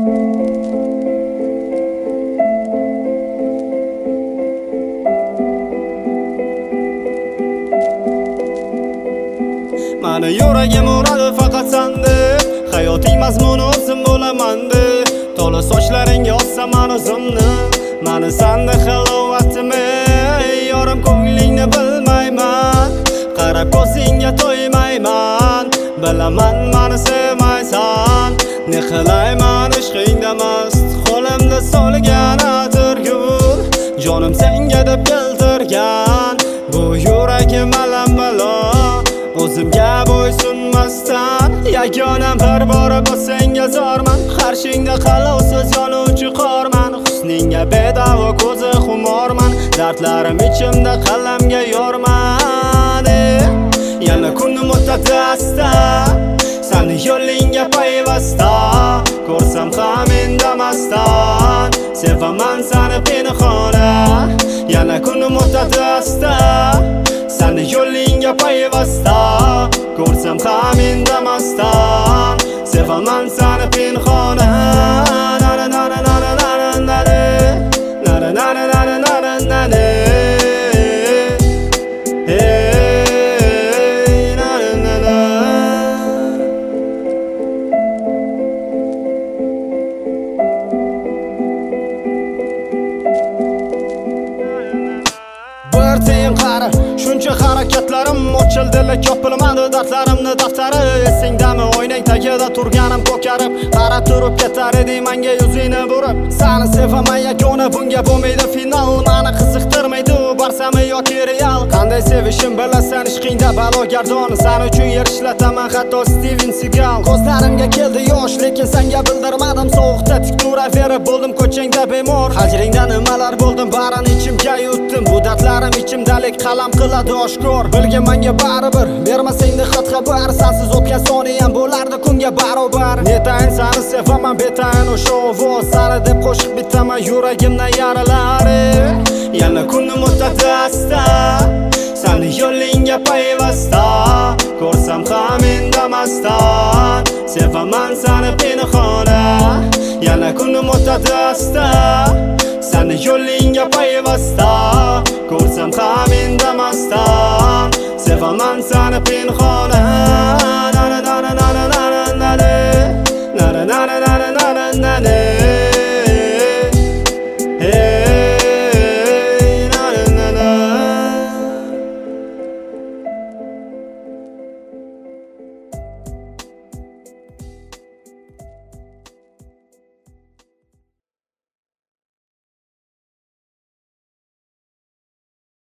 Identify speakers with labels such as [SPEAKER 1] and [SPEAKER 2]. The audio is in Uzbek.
[SPEAKER 1] Mani yuragim uradi faqat sendek, hayoting mazmuni o'zim bo'laman deb. To'la sochlaringga ossam mani o'zimni, mani senda halovatimi, yorim ko'nglingni bilmayman, qarab ko'zingga to'ymayman, bilaman mani sevmaysan. Ne qilayman ishqingda mast, qo'limda solgan atirgul, jonim senga deb keltirgan bu yuragim alam balo. O'zimga bo'ysunmasdan yagonam bir bora senga zorman, qarshingda qalovsiz yonuvchi qorman, husningga bedavo ko'zi xumorman, dardlarim ichimda qalamga yorman. Yana kunim o'tadi asta, seni yo'lingga payvasta, ko'rsam ham indamasdan sevaman seni pinhona. Yana kunim o'tadi asta, seni yo'lingga payvasta, ko'rsam ham indamasdan sevaman seni pinhona. Nana nana nana nana nana nana nana nana nana nana. Shuncha harakatlarim ochildili yopilmadi dardlarimni daftari. Esingdami o'ynang tagida turganim ko'karib, qarab turib ketar eding menga yuzingni burib. Seni sevaman yagona, bunga bo'lmaydi final, meni qiziqtirmaydi u barsami yoki real. Qanday sevishim bilasan ishqingda balogardon, sen uchun yer ishlataman hatto Steven Seagal. Ko'zlarimga keldi yosh, lekin senga bildirmadim, sovuqda tik turaverib bo'ldim ko'changda bemor. Hajringda nimalar bo'ldim barini ichimga yutdim, bu dardlarim ichimdalik qalam qiladi oshkor. Bilgin menga baribir, bermasangni xat xabar, sensiz o'tgan soniyam bo'lardi kunga barobar. Netayin seni sevaman, betayin o'sha ovoz, seni deb qo'shiq bitaman yuragimda yaralari. Yana kunim o'tadi asta, seni yo'lingga payvasta, ko'rsam ham indamasdan sevaman seni pinhona. Yana kunim o'tadi asta, seni yo'lingga payvasta, ko'rsam ham indamasdan sevaman seni pinhona.